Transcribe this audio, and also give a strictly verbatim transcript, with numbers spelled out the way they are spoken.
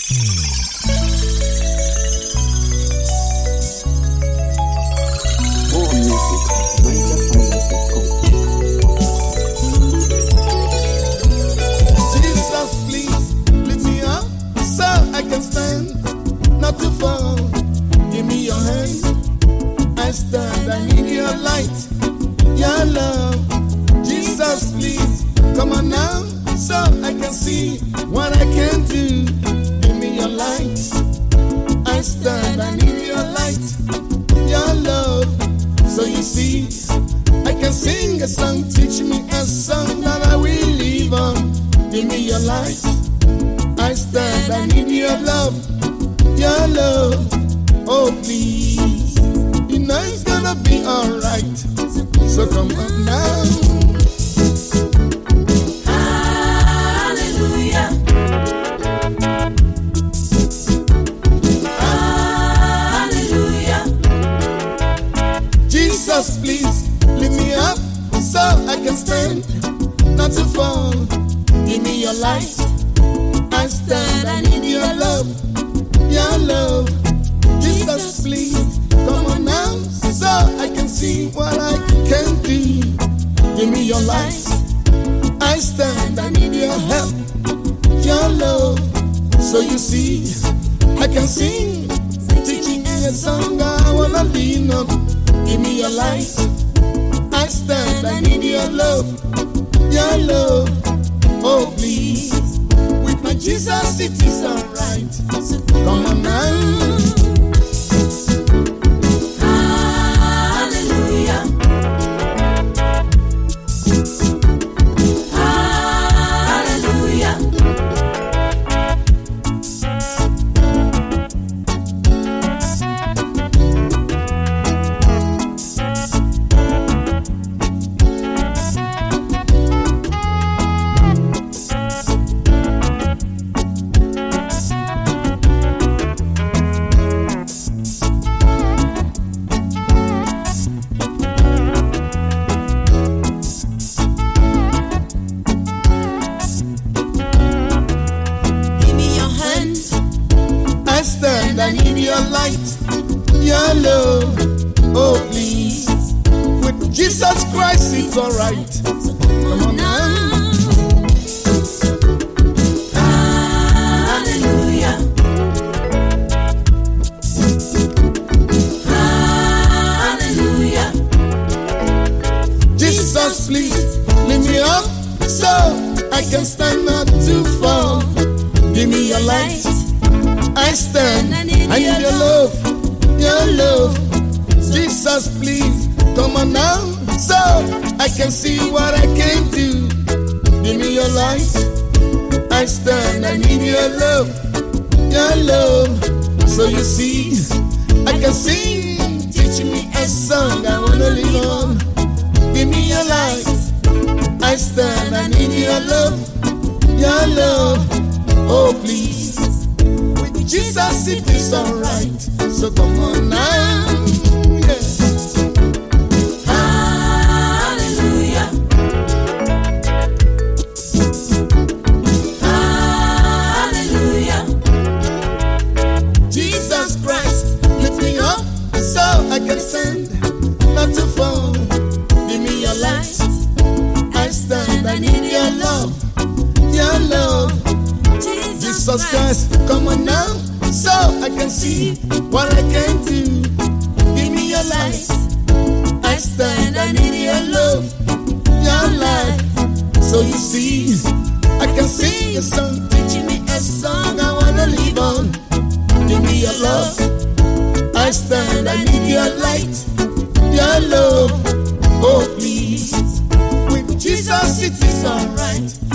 More music at niger finance dot com. Jesus, please lift me up so I can stand, not to fall. Give me your hand. I stand, I need your light, your love. Jesus, please come on now so I can see what I can do. Give me your light. I stand, I need your light, your love. So you see, I can sing a song. Teach me a song that I will live on. Give me your light. I stand, I need your love, your love. Oh please, you know it's gonna be alright. So come on now. Hallelujah. Hallelujah. Jesus, please lift me up so I can stand, not to fall. Give me your light. I stand, I need your love, your love. Jesus, please come on now so I can see what I can do. Give me your light. I stand, I need your help, your love. So you see, I can sing, teaching me a song I wanna lean on. Give me your light. I stand, I need your love, your love. Oh please, with my Jesus it is alright. So come on now. Hallelujah. Hallelujah. Give me your hand. I stand, I need your light, your love. Oh please, with Jesus Christ it's alright. Come on now. Hallelujah. Hallelujah. Jesus, please lift me up so I can stand, not to fall. Give me your light. I stand, I need your love, your love. Jesus, please come on now so I can see what I can do. Give me your light. I stand, I need your love, your love. So you see, I can sing, teach me a song I wanna live on. Give me your light. I stand, I need your love, your love. Oh please, with Jesus it is alright. So come on now. Yeah. Hallelujah. Hallelujah. Jesus Christ, lift me up so I can stand, not to fall. Give me your light. I stand, I need your love, your love. Jesus Christ, come on now so I can see what I can do. Give me your light. I stand, I need your love, your life. So you see, I can sing a song, teaching me a song I wanna live on. Give me your love. I stand, I need your light, your love. Oh please, with Jesus it is alright.